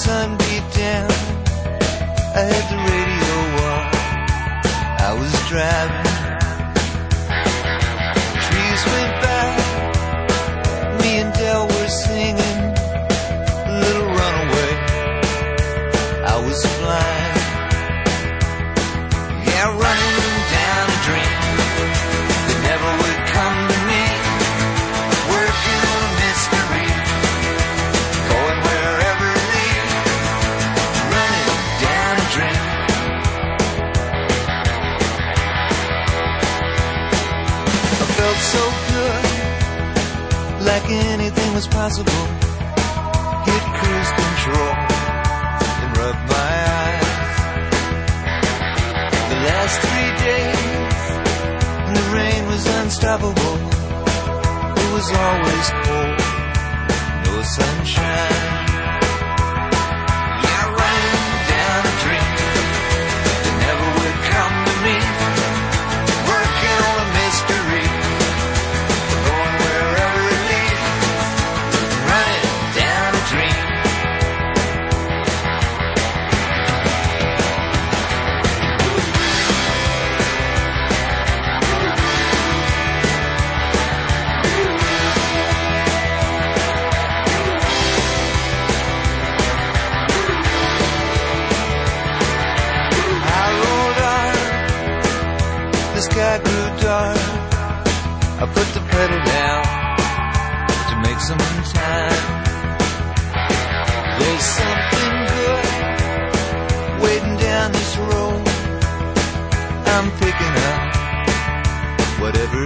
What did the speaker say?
sun beat down, I had the radio on. I was driving. Trees went by. Me and Del were singing Little Runaway. I was flying. Yeah, running down a dream that never would come to me. Working on a mystery, going wherever it leads. Running down a dream. I felt so good, like anything was possible. Hit cruise control and rubbed my eyes. The last 3 days, and the rain was unstoppable. It was always cold, no sunshine. Yeah, running down a dream that never would come to me. Working on a mystery, going wherever it leads. Running down a dream. I rolled on, the sky grew dark. I put the pedal down to make some time. There's something good waiting down this road. I'm picking up whatever